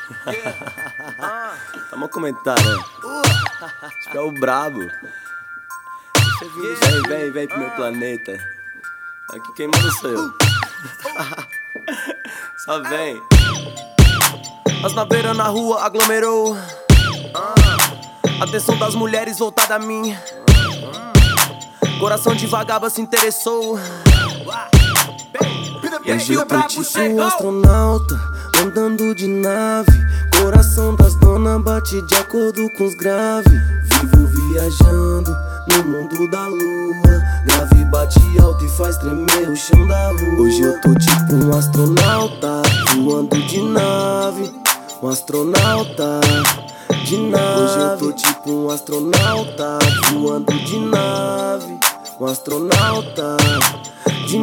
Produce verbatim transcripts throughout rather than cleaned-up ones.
Tamo comentário, né? Acho que é o brabo. Vem, vem, vem pro meu planeta. Aqui quem manda sou eu. Só vem. As naveiras na rua aglomerou. Atenção das mulheres voltada a mim. Coração de vagaba se interessou. Hoje eu tô tipo um astronauta, andando de nave. Coração das donas bate de acordo com os graves. Vivo viajando no mundo da lua. Grave bate alto e faz tremer o chão da rua. Hoje eu tô tipo um astronauta, voando de nave. Um astronauta de nave. Hoje eu tô tipo um astronauta, voando de nave. Um astronauta de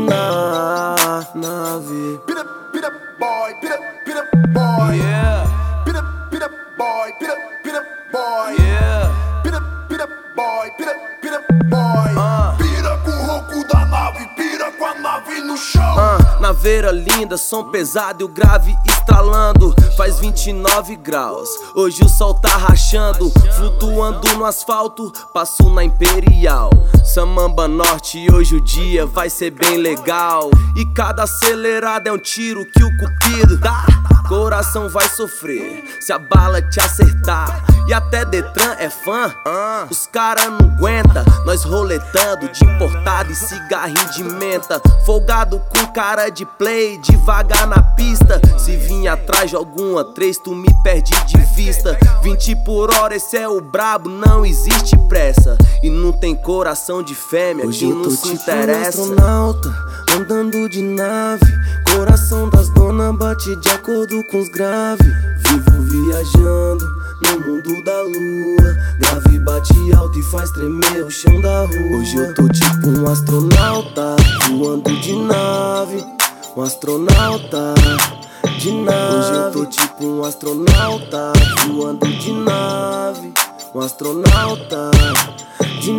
na nave. Pita, pita, boy, pita, pita, boy, yeah. Pita, pita, boy, pita, pita, boy, yeah. Pita, pita, boy, pita, pita, boy. Uh. Pira com o ronco da nave, pira com a nave no chão. Uh, naveira linda, som pesado e o grave estralando. Faz vinte e nove graus, hoje o sol tá rachando. Flutuando no asfalto, passo na Imperial Samamba Norte e hoje o dia vai ser bem legal. E cada acelerada é um tiro que o cupido dá. Coração vai sofrer se a bala te acertar. E até Detran é fã, uh, os cara não aguenta. Nós roletando de importado e cigarrinho de menta. Folgado com cara de play, devagar na pista. Se vir atrás de alguma três, tu me perde de vista. Vinte por hora, esse é o brabo, não existe pressa. E não tem coração de fêmea que não se interessa. Hoje eu tô tipo um astronauta, andando de nave. Coração das donas bate de acordo com os graves. Vivo viajando no mundo da lua. Grave bate alto e faz tremer o chão da rua. Hoje eu tô tipo um astronauta, voando de nave. Um astronauta de nave. Hoje eu tô tipo um astronauta, voando de nave. Um astronauta de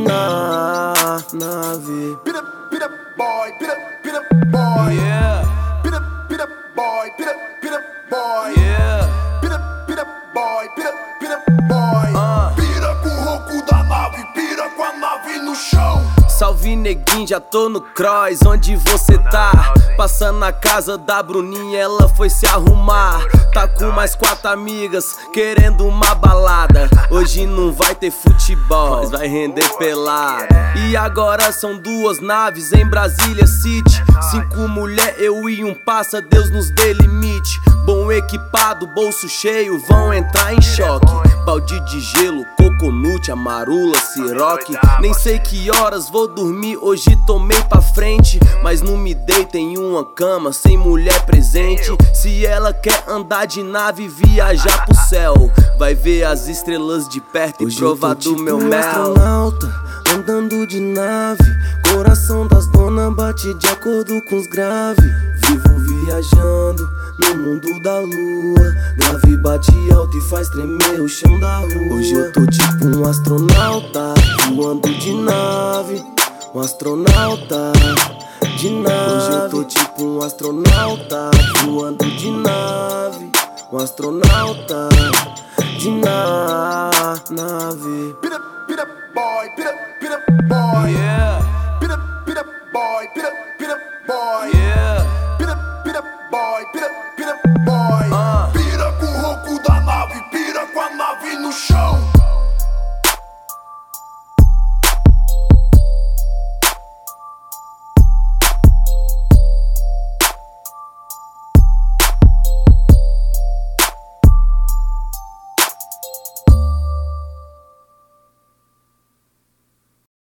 na nave. Pita, pita, boy, pita, pita, boy, yeah. Pita, pita, boy, pita, pita, boy, yeah. Pita, pita, boy, pita, pita, boy. Uh. Pira com o ronco da nave, pira com a nave no chão. Salve neguinho, já tô no cross, onde você tá? Passando na casa da Bruninha, ela foi se arrumar. Tá com mais quatro amigas, querendo uma balada. Hoje não vai ter futebol, mas vai render pelada. E agora são duas naves em Brasília City. Cinco mulher, eu e um passa, Deus nos dê limite. Bom equipado, bolso cheio, vão entrar em choque. Balde de gelo, coconut, amarula, siroque. Nem sei que horas vou dormir, hoje tomei pra frente. Mas não me deito em uma cama sem mulher presente. Se ela quer andar de nave e viajar pro céu, vai ver as estrelas de perto e provar do meu mel. Astronauta, andando de nave. Coração das donas bate de acordo com os graves. Vivo viajando no mundo da lua. Grave bate alto e faz tremer o chão da rua. Hoje eu tô tipo um astronauta, voando de nave. Um astronauta de nave. Hoje eu tô tipo um astronauta, voando de nave. Um astronauta de na nave. Pita, pita, boy, pita, pita, boy, yeah.